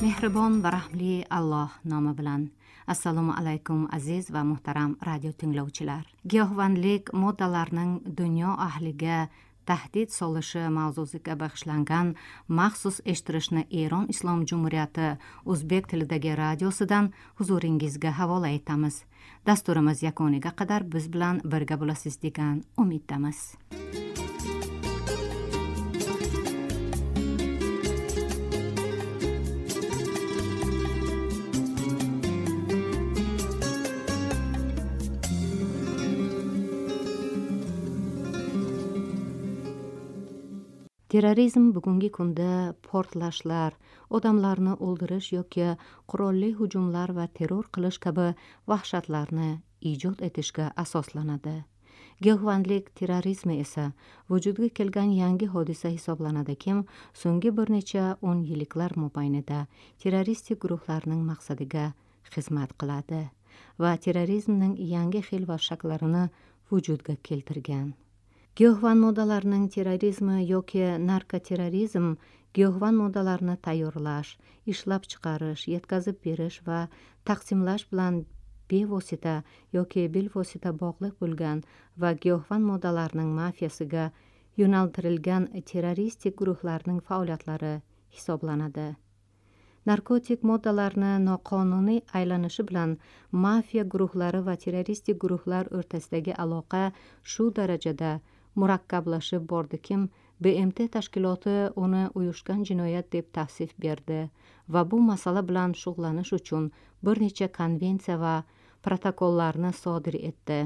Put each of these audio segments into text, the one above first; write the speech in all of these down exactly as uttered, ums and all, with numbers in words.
mehribon va rahmli Alloh nomi bilan. Assalomu alaykum aziz va muhtaram radio tinglovchilar. Giyohvandlik moddalarining dunyo ahliga tahdid solishi mavzusiga bag'ishlangan maxsus eshittirishni Eron Islom Jumhuriyati o'zbek tilidagi radiosidan huzuringizga havola etamiz. Dasturimiz yakuniga qadar biz bilan birga bo'lasiz degan umiddamiz. Terrorizm bugungi kunda portlashlar, odamlarni o'ldirish yoki qurolli hujumlar va terror qilish kabi vahshatlarni ijod etishga asoslanadi. Giyohvandlik terrorizmi esa vujudga kelgan yangi hodisa hisoblanadi kim so'nggi bir necha o'n yilliklar mobaynida terroristik guruhlarning maqsadiga xizmat qiladi va terrorizmning yangi xil va shaklarini vujudga keltirgan. Giyohvand moddalarning terrorizmi yoki narkoterrorizm giyohvand moddalarni tayyorlash, ishlab chiqarish, yetkazib berish va taqsimlash bilan bevosita yoki bilvosita bog'liq bo'lgan va giyohvand moddalarning mafiyasiga yo'naltirilgan terroristik guruhlarning faoliyatlari hisoblanadi. Narkotik moddalarni noqonuniy aylanishi bilan mafiya guruhlari va terroristik guruhlar o'rtasidagi aloqa shu darajada murakkablashib bordikim, B M T tashkiloti uni uyushgan jinoyat deb tavsif berdi va bu masala bilan shug'ullanish uchun bir necha konvensiya va protokollarni sodir etdi.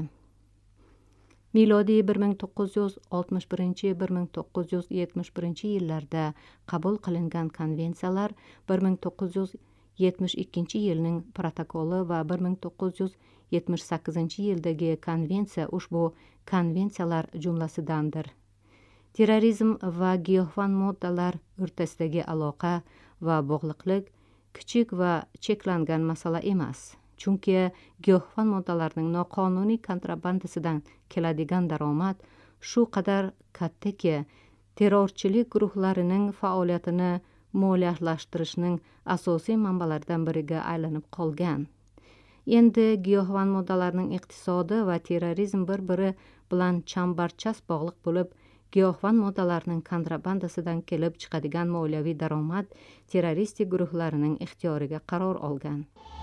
Milodiy bir ming to'qqiz yuz oltmish birinchi - bir ming to'qqiz yuz yetmish birinchi yillarda qabul qilingan konvensiyalar bir ming to'qqiz yuz yetmish ikkinchi yilning protokoli va bir ming to'qqiz yuz yetmish sakkizinchi yildagi konvensiya ushbu konvensiyalar jumlasidandir. Terrorizm va giyohvand moddalar o'rtasidagi aloqa va bog'liqlik kichik va cheklangan masala emas. Chunki giyohvand moddalarning noqonuniy kontrabandasidan keladigan daromad shu qadar kattaki, terrorchilik guruhlarining faoliyatini moliyalashtirishning asosiy manbalaridan biriga aylanib qolgan. Endi giyohvand moddalarning iqtisodi va terrorizm bir-biri bilan chambarchas bog'liq bo'lib, giyohvand moddalarning kontrabandasidan kelib chiqadigan moliyaviy daromad terroristik guruhlarining ixtiyoriga qaror olgan.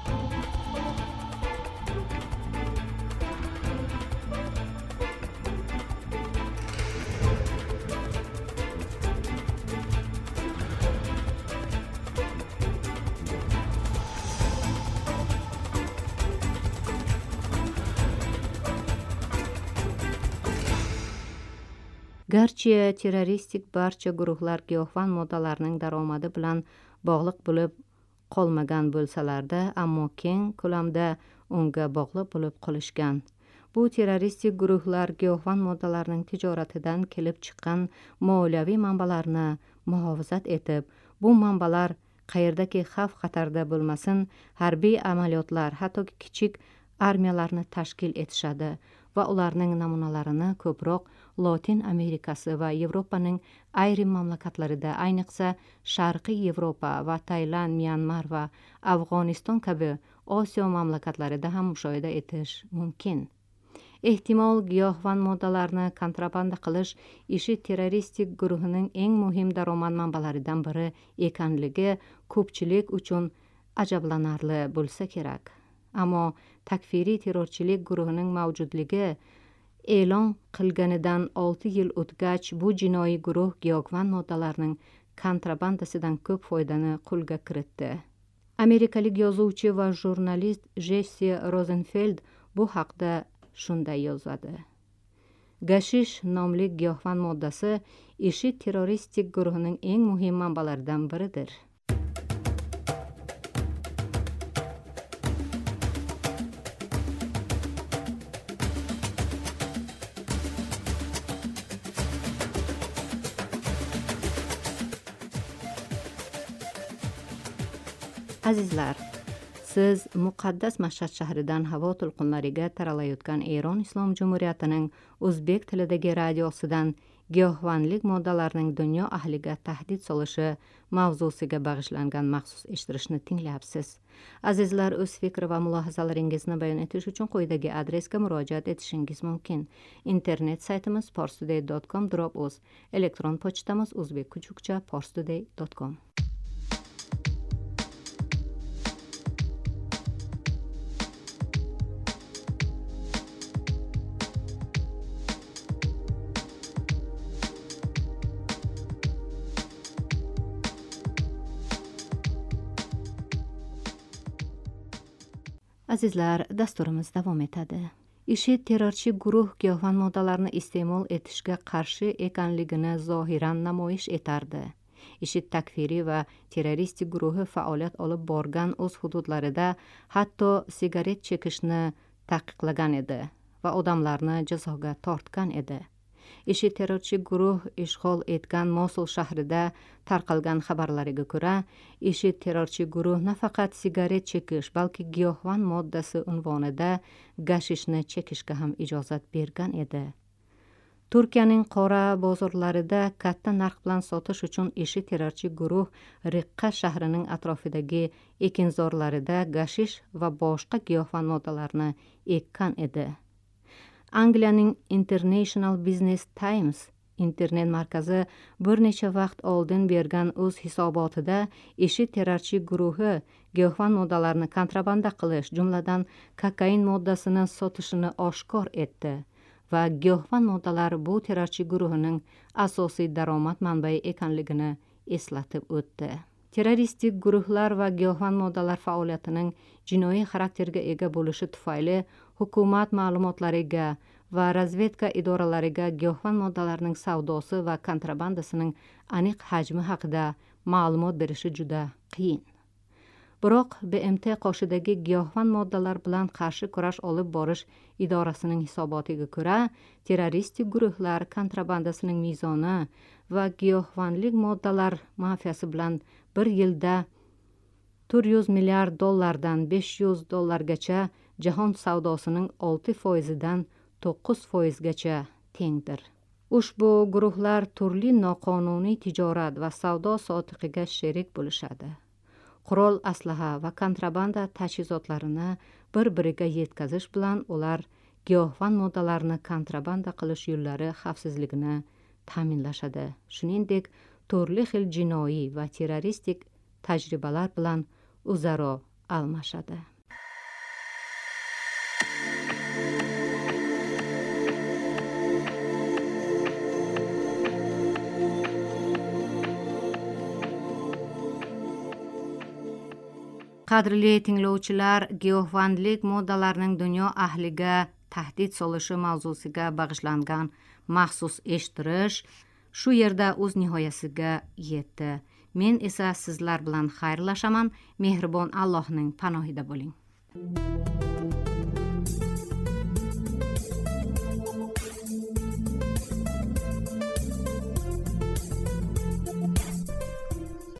Garchi terroristik barcha guruhlar giyohvand moddalarning daromadi bilan bog'liq bo'lib qolmagan bo'lsalarda, ammo keng ko'lamda unga bog'liq bo'lib qolishgan. Bu terroristik guruhlar giyohvand moddalarning tijoratidan kelib chiqqan moliyaviy manbalarni muhofazat etib, bu manbalar qayerdaki xavf-xatarda bo'lmasin, harbiy amaliyotlar, hattoki kichik armiyalarni tashkil etishadi va ularning namunalarini ko'proq Lotin Amerikasi va Yevropaning ayrim mamlakatlarida, ayniqsa Sharqiy Yevropa va Tailand, Myanmar va Afg'oniston kabi Osiyo mamlakatlarida ham mushohada etish mumkin. Ehtimol giyohvand moddalarni kontrabanda qilish ishi terroristik guruhining eng muhim daromad manbalaridan biri ekanligi ko'pchilik uchun ajablanarli bo'lsa kerak. Ammo takfiriy terrorchilik guruhining mavjudligi e'lon qilganidan olti yil o'tgach, bu jinoiy guruh giyohvand moddalarning kontrabandasidan ko'p foydani qo'lga kiritdi. Amerikalik yozuvchi va jurnalist Jesse Rosenfeld bu haqda shunday yozadi. Gashish nomli giyohvand moddasi IShID terroristik guruhining eng muhim manbalaridan biridir. Azizlar, siz muqaddas Mashhad shahridan havo to'lqinlariga taralayotgan Eron Islom Jumhuriyatining o'zbek tilidagi radiosidan giyohvandlik moddalarining dunyo ahliga tahdid solishi mavzusiga bag'ishlangan maxsus eshittirishni tinglayapsiz. Azizlar, o'z fikr va mulohazalaringizni bayon etish uchun quyidagi adresga murojaat etishingiz mumkin. Internet saytimiz parstoday dot com drop uz, elektron pochtamiz o'zbekkuchukcha parstoday dot com. Azizlar, dasturimiz davom etadi. IShID terrorchi guruh giyohvand moddalarni iste'mol etishga qarshi ekanligini zohiran namoyish etardi. IShID takfiriy va terroristik guruhi faoliyat olib borgan o'z hududlarida hatto sigaret chekishni taqiqlagan edi va odamlarni jazoga tortgan edi. IShID terrorchi guruh ishg'ol etgan Mosul shahrida tarqalgan xabarlariga ko'ra, IShID terrorchi guruh nafaqat sigaret chekish, balki giyohvand moddasi unvonida gashishni chekishga ham ijozat bergan edi. Turkiyaning qora bozorlarida katta narx bilan sotish uchun IShID terrorchi guruh Riqqa shahrining atrofidagi ekinzorlarida gashish va boshqa giyohvand moddalarni ekkan edi. Angliyaning International Business Times internet markazi bir necha vaqt oldin bergan o'z hisobotida IShID terrorchi guruhi giyohvand moddalarni kontrabanda qilish, jumladan kokain moddasini sotishini oshkor etdi va giyohvand moddalar bu terrorchi guruhining asosiy daromad manbai ekanligini eslatib o'tdi. Terroristik guruhlar va giyohvand moddalar faoliyatining jinoiy xarakterga ega bo'lishi tufayli hukumat ma'lumotlariga va razvedka idoralariga giyohvand moddalarning savdosi va kontrabandasining aniq hajmi haqida ma'lumot berishi juda qiyin. Biroq B M T qoshidagi giyohvand moddalar bilan qarshi kurash olib borish idorasining hisobotiga ko'ra, terroristik guruhlar kontrabandasining mezoni va giyohvandlik moddalar mafiyasi bilan bir yilda to'rt yuz milliard dollardan besh yuz dollargacha jahon savdosining olti foizidan to'qqiz foizgacha tengdir. Ushbu guruhlar turli noqonuniy tijorat va savdo sotiqiga sherik bo'lishadi. Qurol aslaha va kontrabanda tashkilotlarini bir-biriga yetkazish bilan ular giyohvand moddalarni kontrabanda qilish yo'llari xavfsizligini ta'minlashadi. Shuningdek, turli xil jinoiy va terroristik tajribalar bilan o'zaro almashadi. Qadrli tinglovchilar, giyohvandlik moddalarining dunyo ahliga tahdid solishi mavzusiga bag'ishlangan maxsus eshittirish shu yerda o'z nihoyasiga yetdi. Men esa sizlar bilan xayrlashaman. Mehribon Allohning panohida bo'ling.